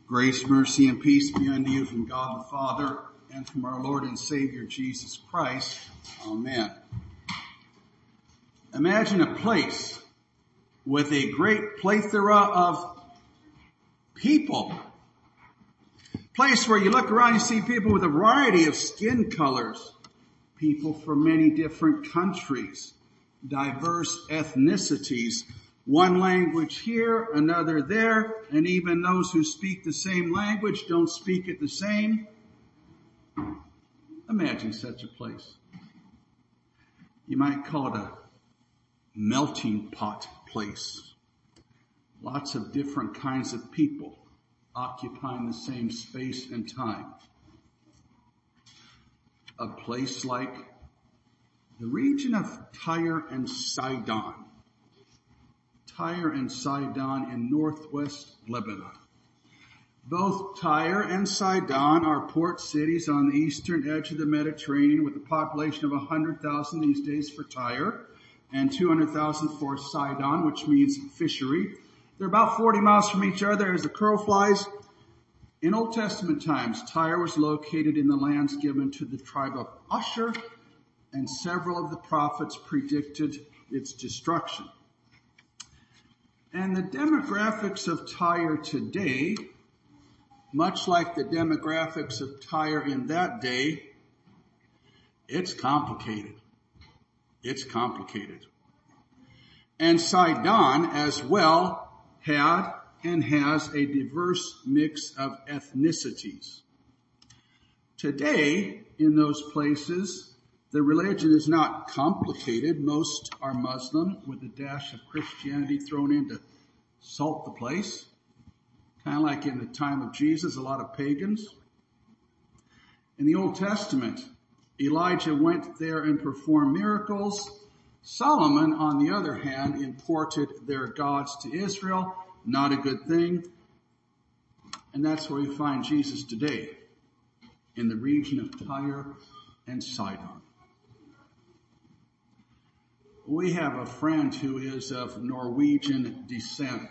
Grace, mercy, and peace be unto you from God the Father and from our Lord and Savior Jesus Christ. Amen. Imagine a place with a great plethora of people. Place where you look around, you see people with a variety of skin colors, people from many different countries, diverse ethnicities, one language here, another there, and even those who speak the same language don't speak it the same. Imagine such a place. You might call it a melting pot place. Lots of different kinds of people occupying the same space and time. A place like the region of Tyre and Sidon. Tyre and Sidon in northwest Lebanon. Both Tyre and Sidon are port cities on the eastern edge of the Mediterranean with a population of 100,000 these days for Tyre and 200,000 for Sidon, which means fishery. They're about 40 miles from each other as the crow flies. In Old Testament times, Tyre was located in the lands given to the tribe of Asher, and several of the prophets predicted its destruction. And the demographics of Tyre today, much like the demographics of Tyre in that day, it's complicated. It's complicated. And Sidon as well had and has a diverse mix of ethnicities. Today, in those places, the religion is not complicated. Most are Muslim with a dash of Christianity thrown in to salt the place. Kind of like in the time of Jesus, a lot of pagans. In the Old Testament, Elijah went there and performed miracles. Solomon, on the other hand, imported their gods to Israel. Not a good thing. And that's where we find Jesus today, in the region of Tyre and Sidon. We have a friend who is of Norwegian descent.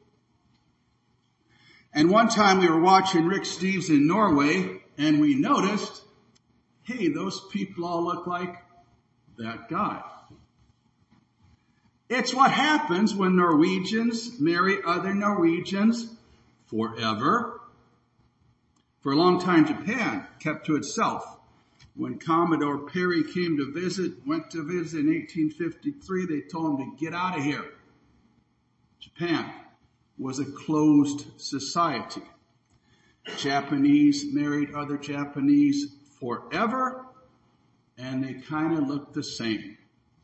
And one time we were watching Rick Steves in Norway, and we noticed, hey, those people all look like that guy. It's what happens when Norwegians marry other Norwegians forever. For a long time, Japan kept to itself. When Commodore Perry went to visit in 1853, they told him to get out of here. Japan was a closed society. Japanese married other Japanese forever, and they kind of looked the same.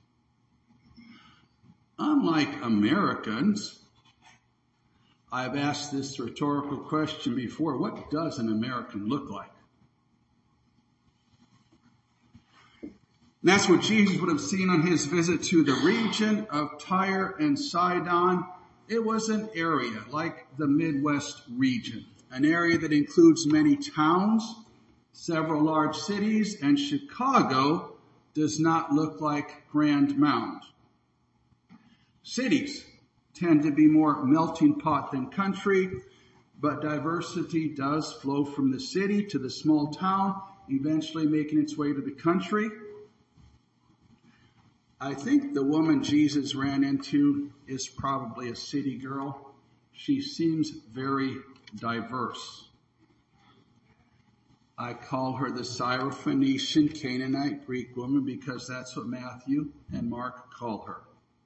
Unlike Americans, I've asked this rhetorical question before, what does an American look like? And that's what Jesus would have seen on his visit to the region of Tyre and Sidon. It was an area like the Midwest region, an area that includes many towns, several large cities, and Chicago does not look like Grand Mound. Cities tend to be more melting pot than country, but diversity does flow from the city to the small town, eventually making its way to the country. I think the woman Jesus ran into is probably a city girl. She seems very diverse. I call her the Syrophoenician Canaanite Greek woman because that's what Matthew and Mark call her.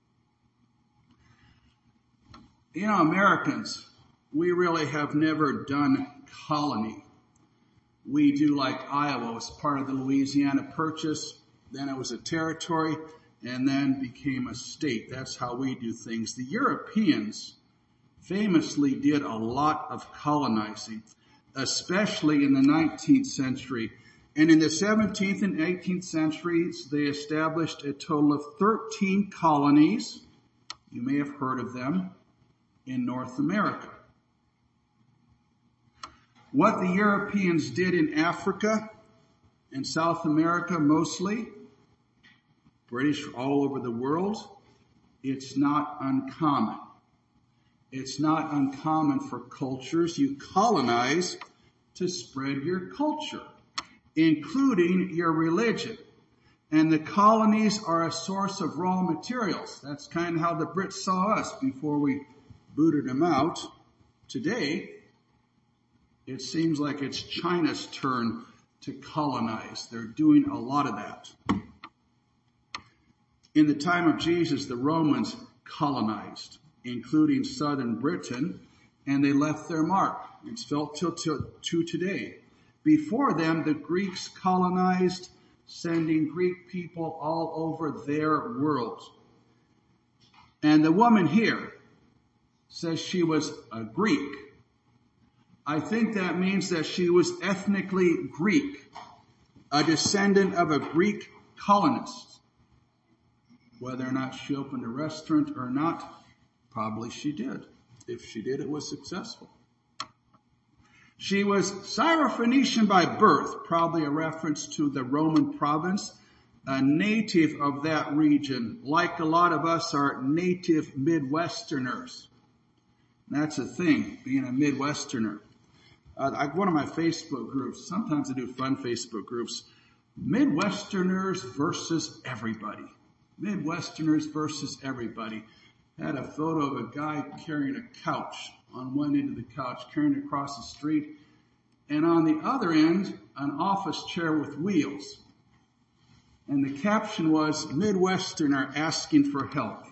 You know, Americans, we really have never done colony. We do like Iowa. It was part of the Louisiana Purchase. Then it was a territory and then became a state. That's how we do things. The Europeans famously did a lot of colonizing, especially in the 19th century. And in the 17th and 18th centuries, they established a total of 13 colonies. You may have heard of them in North America. What the Europeans did in Africa and South America mostly, British all over the world, it's not uncommon. It's not uncommon for cultures. You colonize to spread your culture, including your religion. And the colonies are a source of raw materials. That's kind of how the Brits saw us before we booted them out. Today, it seems like it's China's turn to colonize. They're doing a lot of that. In the time of Jesus, the Romans colonized, including southern Britain, and they left their mark. It's felt to today. Before them, the Greeks colonized, sending Greek people all over their world. And the woman here says she was a Greek. I think that means that she was ethnically Greek, a descendant of a Greek colonist. Whether or not she opened a restaurant or not, probably she did. If she did, it was successful. She was Syrophoenician by birth, probably a reference to the Roman province, a native of that region, like a lot of us are native Midwesterners. That's a thing, being a Midwesterner. One of my Facebook groups, sometimes I do fun Facebook groups, Midwesterners versus everybody. Midwesterners versus everybody. Had a photo of a guy carrying a couch on one end of the couch, carrying it across the street, and on the other end, an office chair with wheels. And the caption was, Midwesterner asking for help.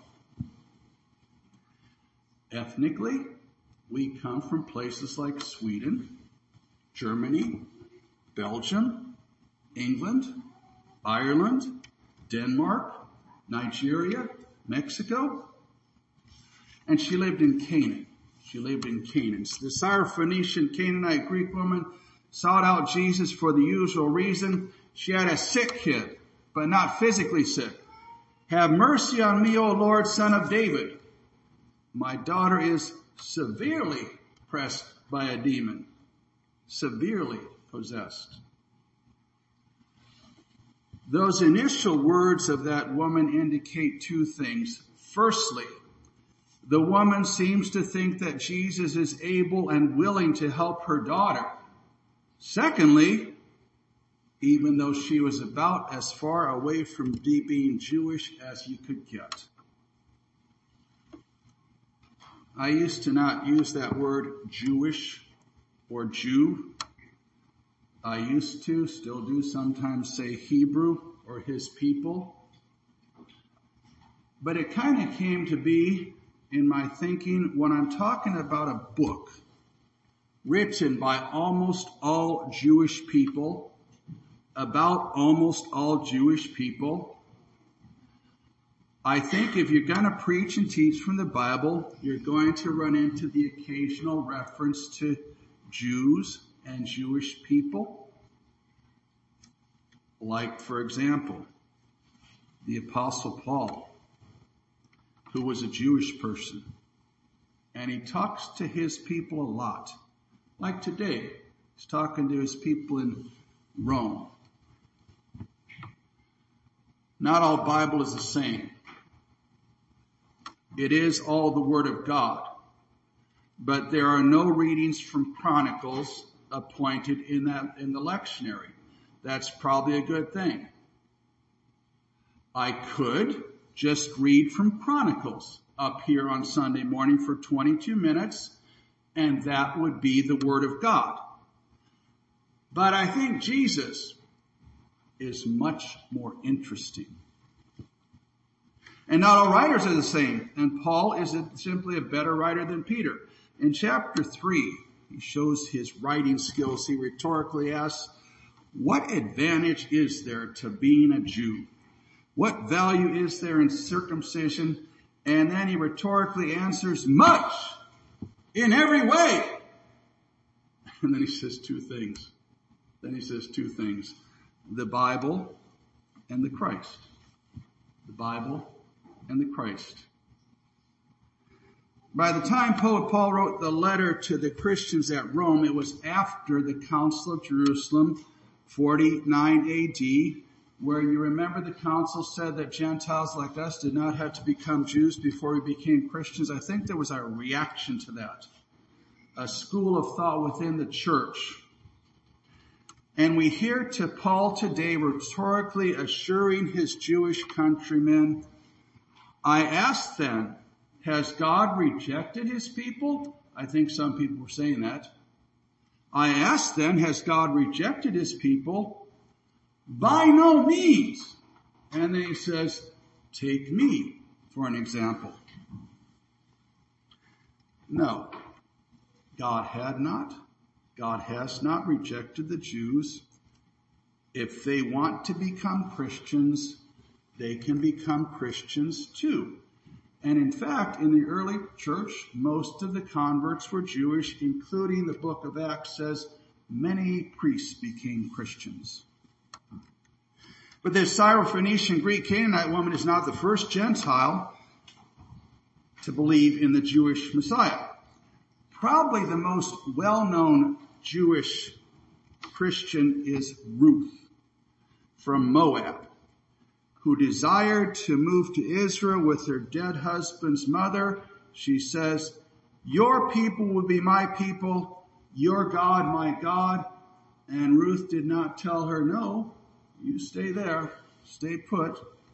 Ethnically, we come from places like Sweden, Germany, Belgium, England, Ireland, Denmark, Nigeria, Mexico, and she lived in Canaan. She lived in Canaan. The Syrophoenician Canaanite Greek woman sought out Jesus for the usual reason. She had a sick kid, but not physically sick. Have mercy on me, O Lord, Son of David. My daughter is severely pressed by a demon, severely possessed. Those initial words of that woman indicate two things. Firstly, the woman seems to think that Jesus is able and willing to help her daughter. Secondly, even though she was about as far away from being Jewish as you could get. I used to not use that word Jewish or Jew. I used to, still do sometimes say Hebrew or his people. But it kind of came to be in my thinking when I'm talking about a book written by almost all Jewish people, about almost all Jewish people. I think if you're going to preach and teach from the Bible, you're going to run into the occasional reference to Jews and Jewish people. Like, for example, the Apostle Paul, who was a Jewish person, and he talks to his people a lot. Like today, he's talking to his people in Rome. Not all Bible is the same. It is all the Word of God. But there are no readings from Chronicles appointed in the lectionary. That's probably a good thing. I could just read from Chronicles up here on Sunday morning for 22 minutes, and that would be the Word of God. But I think Jesus is much more interesting. And not all writers are the same, and Paul is simply a better writer than Peter. In chapter 3, he shows his writing skills. He rhetorically asks, what advantage is there to being a Jew? What value is there in circumcision? And then he rhetorically answers, much, in every way. And then he says two things. The Bible and the Christ. The Bible and the Christ. By the time Pope Paul wrote the letter to the Christians at Rome, it was after the Council of Jerusalem, 49 AD, where you remember the council said that Gentiles like us did not have to become Jews before we became Christians. I think there was a reaction to that, a school of thought within the church. And we hear to Paul today rhetorically assuring his Jewish countrymen, I ask then, has God rejected his people? I think some people were saying that. I ask then, has God rejected his people? By no means. And then he says, take me for an example. No, God has not rejected the Jews. If they want to become Christians, they can become Christians too. And in fact, in the early church, most of the converts were Jewish, including the book of Acts says many priests became Christians. But this Syrophoenician Greek Canaanite woman is not the first Gentile to believe in the Jewish Messiah. Probably the most well-known Jewish Christian is Ruth from Moab, who desired to move to Israel with her dead husband's mother. She says, your people will be my people, your God my God. And Ruth did not tell her, no, you stay there, stay put.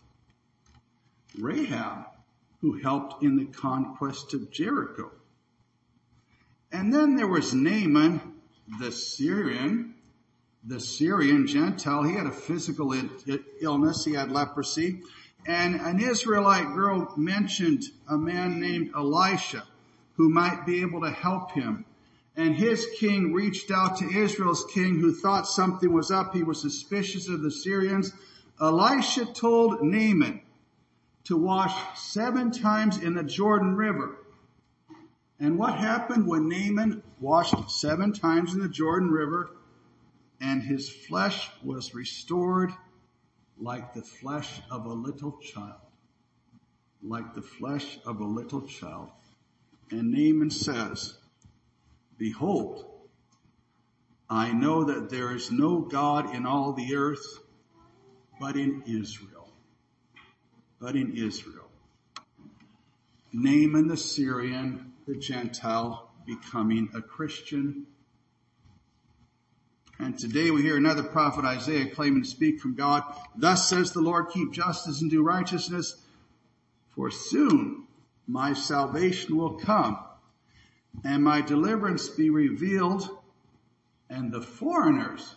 Rahab, who helped in the conquest of Jericho. And then there was Naaman, the Syrian Gentile. He had a physical illness. He had leprosy. And an Israelite girl mentioned a man named Elisha who might be able to help him. And his king reached out to Israel's king who thought something was up. He was suspicious of the Syrians. Elisha told Naaman to wash 7 times in the Jordan River. And what happened when Naaman washed 7 times in the Jordan River? And his flesh was restored like the flesh of a little child. Like the flesh of a little child. And Naaman says, behold, I know that there is no God in all the earth, but in Israel. But in Israel. Naaman the Syrian, the Gentile, becoming a Christian. And today we hear another prophet, Isaiah, claiming to speak from God. Thus says the Lord, keep justice and do righteousness, for soon my salvation will come, and my deliverance be revealed, and the foreigners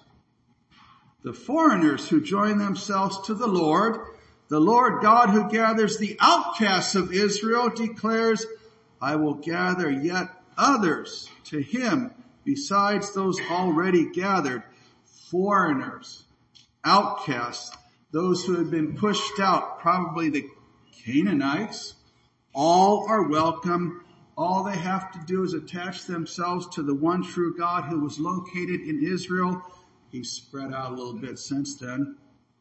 who join themselves to the Lord God who gathers the outcasts of Israel, declares, I will gather yet others to him besides those already gathered. Foreigners, outcasts, those who have been pushed out, probably the Canaanites, all are welcome. All they have to do is attach themselves to the one true God who was located in Israel. He's spread out a little bit since then.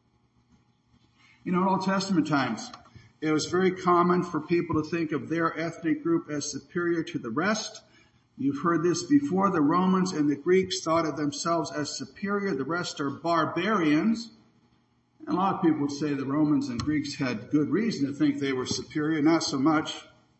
In Old Testament times, it was very common for people to think of their ethnic group as superior to the rest. You've heard this before. The Romans and the Greeks thought of themselves as superior. The rest are barbarians. And a lot of people would say the Romans and Greeks had good reason to think they were superior. Not so much.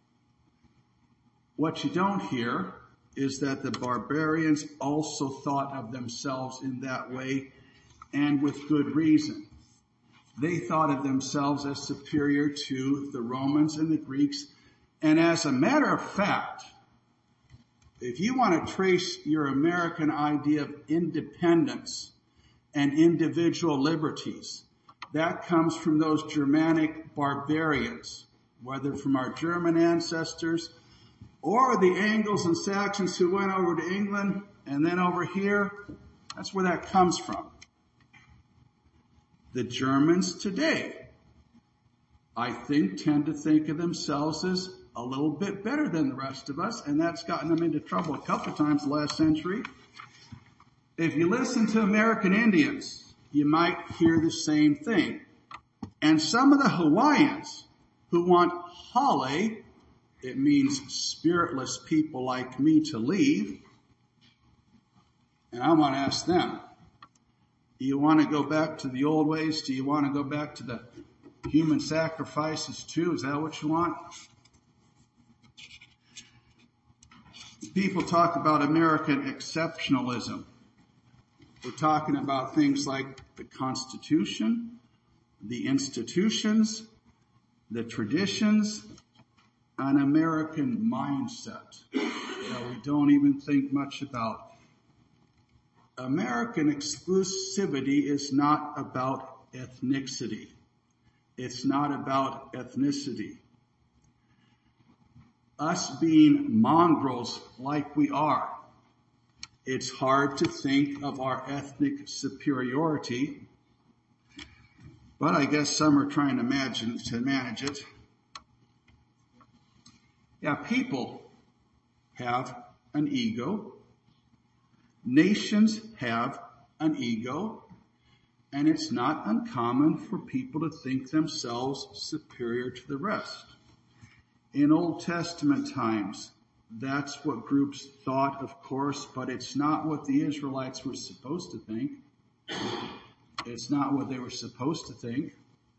What you don't hear is that the barbarians also thought of themselves in that way, and with good reason. They thought of themselves as superior to the Romans and the Greeks. And as a matter of fact, if you want to trace your American idea of independence and individual liberties, that comes from those Germanic barbarians, whether from our German ancestors or the Angles and Saxons who went over to England and then over here. That's where that comes from. The Germans today, I think, tend to think of themselves as a little bit better than the rest of us, and that's gotten them into trouble a couple of times last century. If you listen to American Indians, you might hear the same thing. And some of the Hawaiians who want Hale, it means spiritless people like me, to leave. And I want to ask them, Do you want to go back to the old ways? Do you want to go back to the human sacrifices too? Is that what you want? People talk about American exceptionalism. We're talking about things like the Constitution, the institutions, the traditions, an American mindset that we don't even think much about. American exclusivity is not about ethnicity. It's not about ethnicity. Us being mongrels like we are, it's hard to think of our ethnic superiority, but I guess some are trying to manage it. Yeah, people have an ego. Nations have an ego. And it's not uncommon for people to think themselves superior to the rest. In Old Testament times, that's what groups thought, of course, but it's not what the Israelites were supposed to think. It's not what they were supposed to think.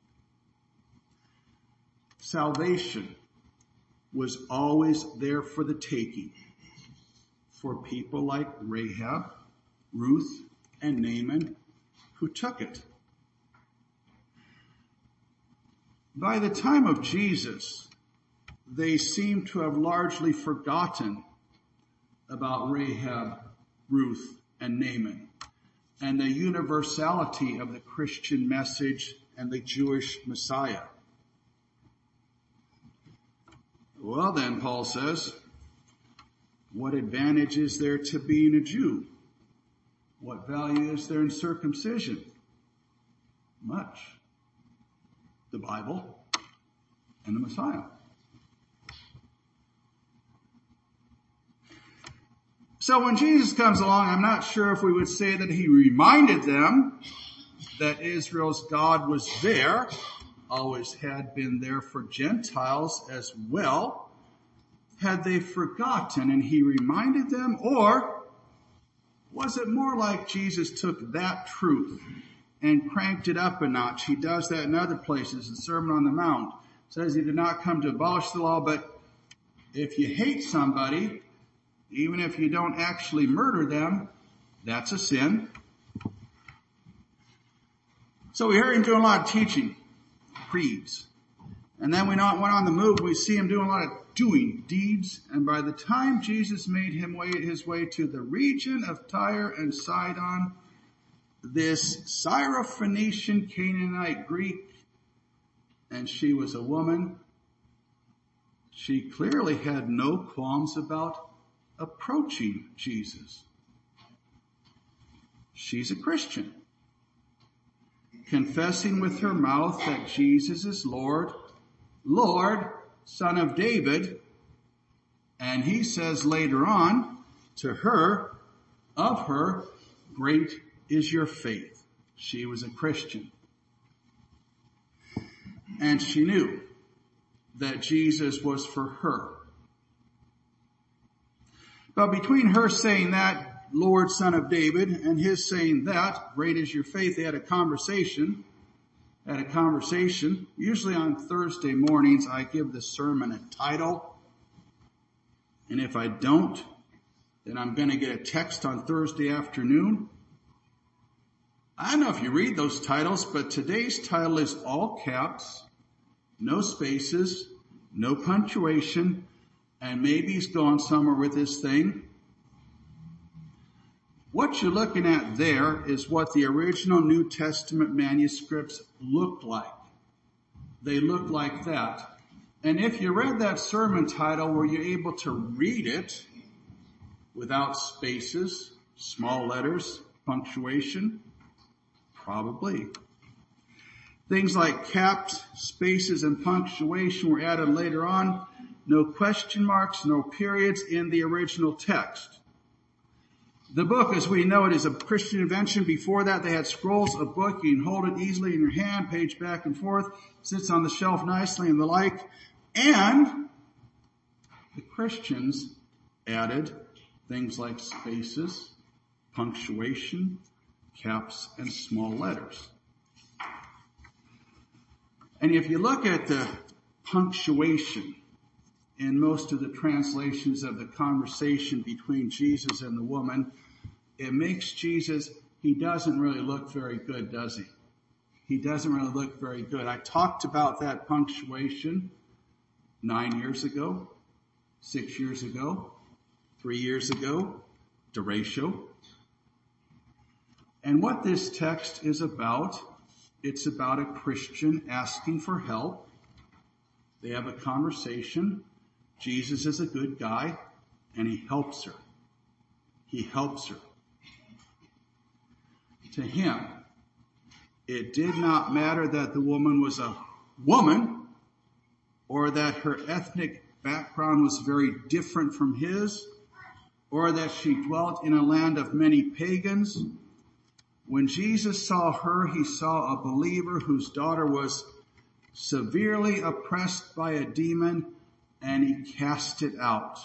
Salvation was always there for the taking for people like Rahab, Ruth, and Naaman, who took it. By the time of Jesus, they seem to have largely forgotten about Rahab, Ruth, and Naaman, and the universality of the Christian message and the Jewish Messiah. Well then, Paul says, what advantage is there to being a Jew? What value is there in circumcision? Much. The Bible and the Messiah. So when Jesus comes along, I'm not sure if we would say that he reminded them that Israel's God was there, always had been there for Gentiles as well. Had they forgotten and he reminded them, or was it more like Jesus took that truth and cranked it up a notch? He does that in other places. The Sermon on the Mount says he did not come to abolish the law, but if you hate somebody, even if you don't actually murder them, that's a sin. So we hear him doing a lot of teaching, creeds. And then went on the move, we see him doing a lot of doing deeds. And by the time Jesus made his way to the region of Tyre and Sidon, this Syrophoenician Canaanite Greek, and she was a woman, she clearly had no qualms about approaching Jesus. She's a Christian, confessing with her mouth that Jesus is Lord, Lord, Son of David. And he says later on to her, of her, great is your faith. She was a Christian. And she knew that Jesus was for her. But between her saying that, Lord, Son of David, and his saying that, great is your faith, they had a conversation. Usually on Thursday mornings, I give the sermon a title. And if I don't, then I'm going to get a text on Thursday afternoon. I don't know if you read those titles, but today's title is all caps, no spaces, no punctuation, and maybe he's going somewhere with this thing. What you're looking at there is what the original New Testament manuscripts looked like. They looked like that. And if you read that sermon title, were you able to read it without spaces, small letters, punctuation? Probably. Things like caps, spaces, and punctuation were added later on. No question marks, no periods in the original text. The book, as we know it, is a Christian invention. Before that, they had scrolls. A book, you can hold it easily in your hand, page back and forth, sits on the shelf nicely and the like. And the Christians added things like spaces, punctuation, caps and small letters. And if you look at the punctuation in most of the translations of the conversation between Jesus and the woman, it makes Jesus, he doesn't really look very good, does he? He doesn't really look very good. I talked about that punctuation 9 years ago, 6 years ago, 3 years ago, derecho. And what this text is about, it's about a Christian asking for help. They have a conversation. Jesus is a good guy, and he helps her. He helps her. To him, it did not matter that the woman was a woman or that her ethnic background was very different from his or that she dwelt in a land of many pagans. When Jesus saw her, he saw a believer whose daughter was severely oppressed by a demon, and he cast it out.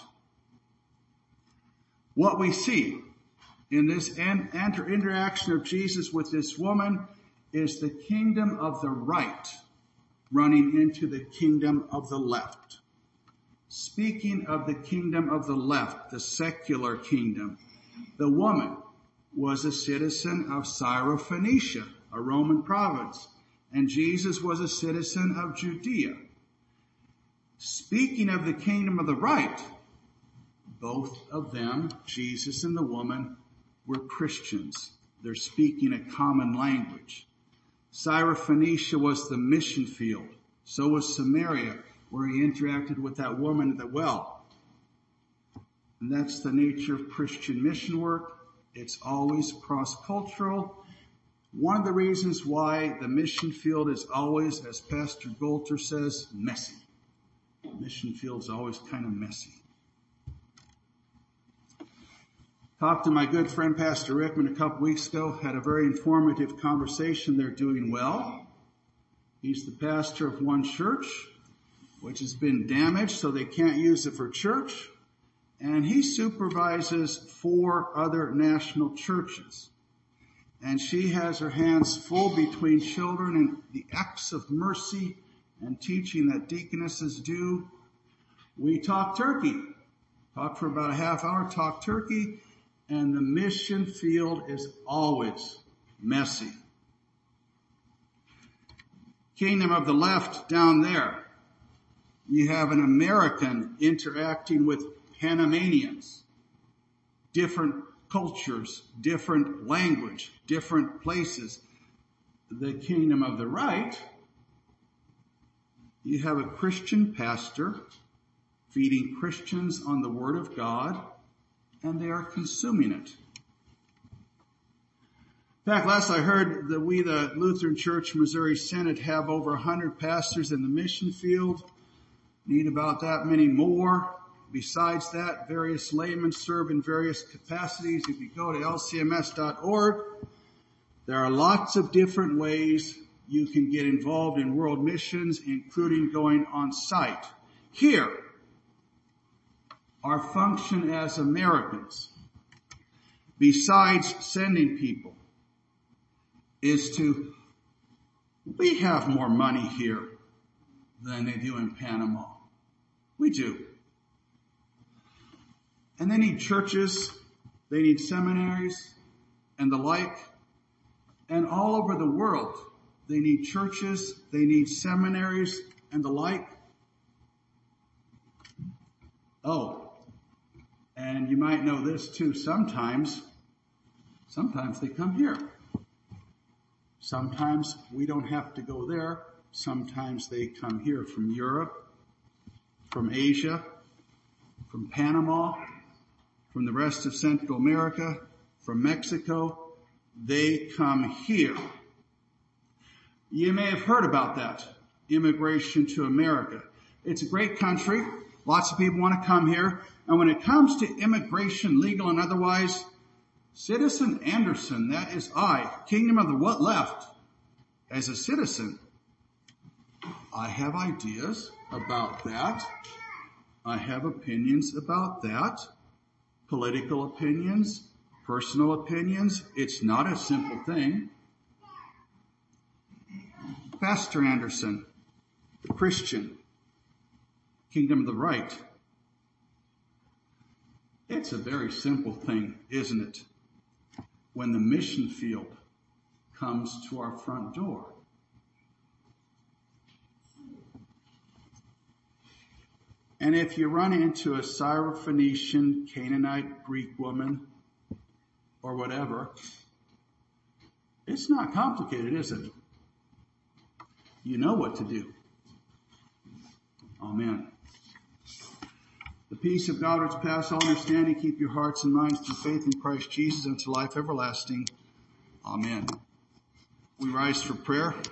What we see in this interaction of Jesus with this woman is the kingdom of the right running into the kingdom of the left. Speaking of the kingdom of the left, the secular kingdom, the woman was a citizen of Syrophoenicia, a Roman province, and Jesus was a citizen of Judea. Speaking of the kingdom of the right, both of them, Jesus and the woman, were Christians. They're speaking a common language. Syrophoenicia was the mission field. So was Samaria, where he interacted with that woman at the well. And that's the nature of Christian mission work. It's always cross-cultural. One of the reasons why the mission field is always, as Pastor Golter says, messy. The mission field's always kind of messy. Talked to my good friend Pastor Rickman a couple weeks ago, had a very informative conversation. They're doing well. He's the pastor of one church, which has been damaged, so they can't use it for church. And he supervises 4 other national churches. And she has her hands full between children and the acts of mercy and teaching that deaconesses do. We talk turkey. Talked for about a half hour, talk turkey. And the mission field is always messy. Kingdom of the left down there. You have an American interacting with Panamanians. Different cultures, different language, different places. The kingdom of the right, you have a Christian pastor feeding Christians on the Word of God, and they are consuming it. In fact, last I heard that we, the Lutheran Church Missouri Synod, have over 100 pastors in the mission field. Need about that many more. Besides that, various laymen serve in various capacities. If you go to lcms.org, there are lots of different ways you can get involved in world missions, including going on site. Here, our function as Americans, besides sending people, is we have more money here than they do in Panama. We do. And they need churches, they need seminaries, and the like. And all over the world, they need churches, they need seminaries, and the like. Oh, and you might know this too, sometimes they come here. Sometimes we don't have to go there. Sometimes they come here from Europe, from Asia, from Panama, from the rest of Central America, from Mexico. They come here. You may have heard about that, immigration to America. It's a great country. Lots of people want to come here. And when it comes to immigration, legal and otherwise, Citizen Anderson, that is I, Kingdom of the what left, as a citizen, I have ideas about that. I have opinions about that. Political opinions, Personal opinions, it's not a simple thing. Pastor Anderson, the Christian, Kingdom of the Right. It's a very simple thing, isn't it? When the mission field comes to our front door. And if you run into a Syrophoenician, Canaanite, Greek woman, or whatever, it's not complicated, is it? You know what to do. Amen. The peace of God which passes all understanding, keep your hearts and minds through faith in Christ Jesus unto life everlasting. Amen. We rise for prayer.